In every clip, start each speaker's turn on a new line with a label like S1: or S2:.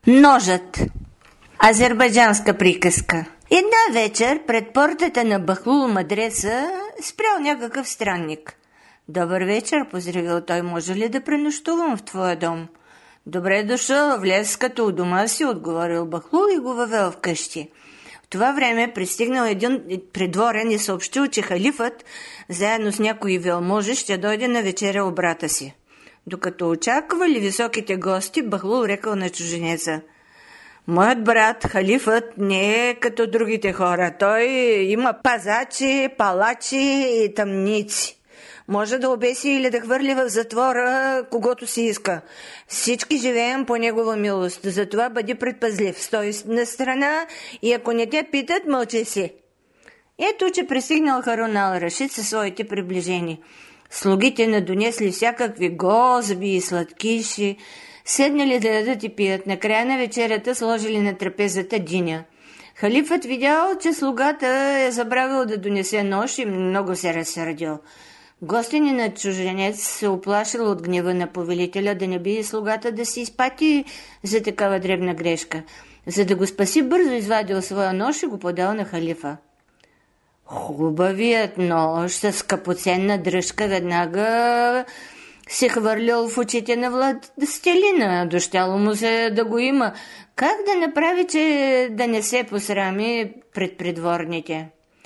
S1: Ножът. Азербайджанска приказка. Една вечер пред портата на Бахлул мадреса спрял някакъв странник. Добър вечер, поздравил той, може ли да пренощувам в твоя дом? Добре дошъл, влез като у дома си, отговорил Бахлул и го въвел вкъщи. В това време пристигнал един придворен и съобщил, че халифът, заедно с някои велможи, ще дойде на вечеря у брата си. Докато очаквали високите гости, Бахлул рекал на чуженеца: моят брат, халифът, не е като другите хора. Той има пазачи, палачи и тъмници. Може да обеси или да хвърли в затвора когото си иска. Всички живеем по негова милост. Затова бъди предпазлив. Стой на страна и ако не те питат, мълчи си. Ето, че пристигнал Харун ал-Рашид със своите приближени. Слугите надонесли всякакви гозби и сладкиши, седнали да ядат и пият. Накрая на вечерята сложили на трапезата диня. Халифът видял, че слугата е забравил да донесе нож и много се разсърдил. Гостининът чужденец се оплашил от гнева на повелителя да не би слугата да се изпати за такава дребна грешка. За да го спаси, бързо извадил своя нож и го подал на халифа. Хубавият нож с скъпоценна дръжка веднага се хвърлял в очите на властелина. Дощяло му се да го има. Как да направи, че да не се посрами пред придворните?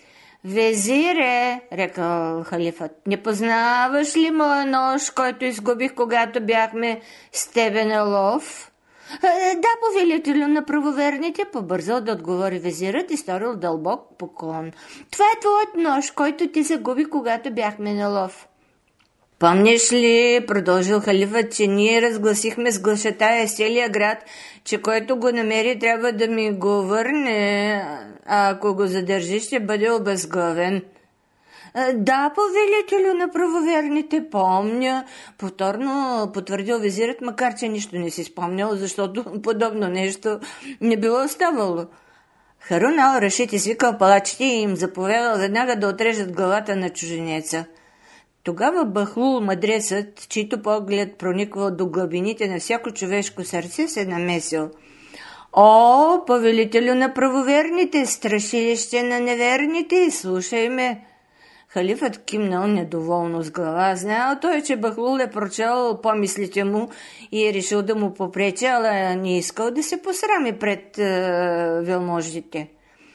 S1: Везире, рекал халифът, не познаваш ли моя нож, който изгубих, когато бяхме с тебе на лов? Да, повелителю на правоверните, побързал да отговори везирът и сторил дълбок поклон. Това е твоят нож, който ти загуби, когато бяхме на лов. Помниш ли, продължил халифът, че ние разгласихме с глашатая целия град, че който го намери трябва да ми го върне, а ако го задържи, ще бъде обезглавен. Да, повелителю на правоверните, помня, повторно потвърдил везирът, макар че нищо не си спомнял, защото подобно нещо не било ставало. Харун ал-Рашид извикал палачите и им заповядал веднага да отрежат главата на чуженеца. Тогава Бахлул мадресът, чийто поглед прониквал до глъбините на всяко човешко сърце, се намесил. О, повелителю на правоверните, страшилище на неверните, слушай ме! Халифът кимнал недоволно с глава. Знаел той, че Бахлул е прочел помислите му и е решил да му попречи, ала не искал да се посрами пред велможите.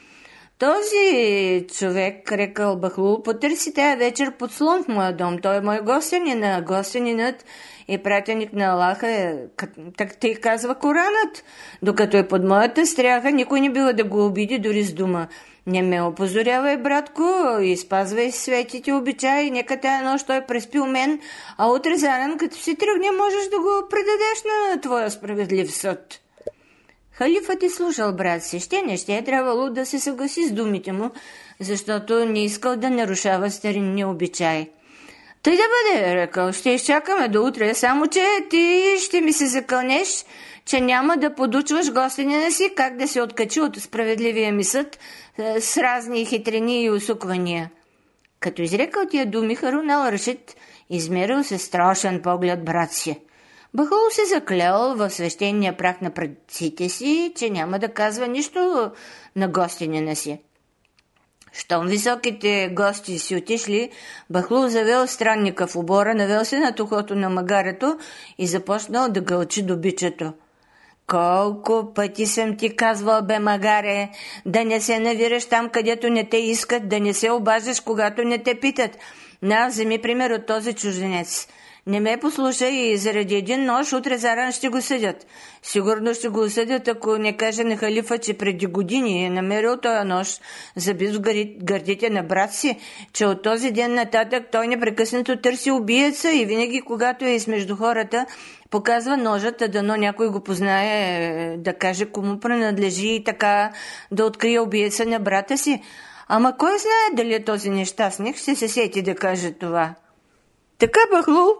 S1: Този човек, рекал Бахлул, потърси тая вечер подслон в моя дом. Той е мой гостянин, а гостянинът е пратеник на Аллаха, так тъй казва Коранът. Докато е под моята стряха, никой не бива да го обиди дори с дума. Не ме опозорявай, братко, и спазвай светите обичаи, нека тая нощ той преспи у мен, а утре заран, като си тръгне, можеш да го предадеш на твоя справедлив съд. Халифът е слушал брат си. Ще е трябвало да се съгласи с думите му, защото не искал да нарушава старинни обичаи. Тъй да бъде, рекал, ще изчакаме до утре, само че ти ще ми се закълнеш, че няма да подучваш гостинина си как да се откачи от справедливия ми съд с разни хитрини и усуквания. Като изрекал тия думи, Харун ал-Рашид измерил се страшен поглед брат си. Бахлул се заклел в свещения прах на предците си, че няма да казва нищо на гостинина си. Щом високите гости си отишли, Бахлул завел странника в обора, навел се над ухото на магарето и започнал да гълчи добичето. Колко пъти съм ти казвал, бе, магаре, да не се навираш там, където не те искат, да не се обаждаш, когато не те питат. Вземи пример от този чужденец. Не ме послушай и заради един нож утре заран ще го съдят. Сигурно ще го осъдят, ако не каже на халифа, че преди години е намерил този нож, забит в гърдите на брат си, че от този ден нататък той непрекъснато търси убиеца и винаги, когато е измежду хората, показва ножата, дано някой го познае, да каже кому принадлежи и така да открие убиеца на брата си. Ама кой знае дали е този нещастник ще се сети да каже това. Така Бахлул,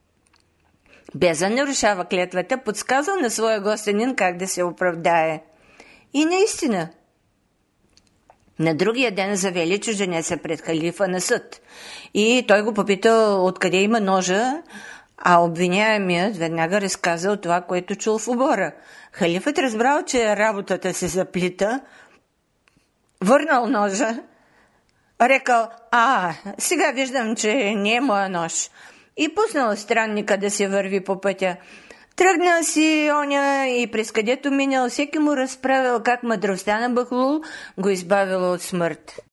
S1: без да нарушава клетвата, подсказал на своя гостенин как да се оправдае. И наистина, на другия ден завели чужденеца пред халифа на съд. И той го попитал откъде има ножа, А обвиняемият веднага разказал това, което чул в обора. Халифът разбрал, че работата се заплита, върнал ножа, рекал: сега виждам, че не е моя нож. И пуснал странника да се върви по пътя. Тръгнал си оня и през където минал, всеки му разправил как мъдростта на Бахлул го избавила от смърт.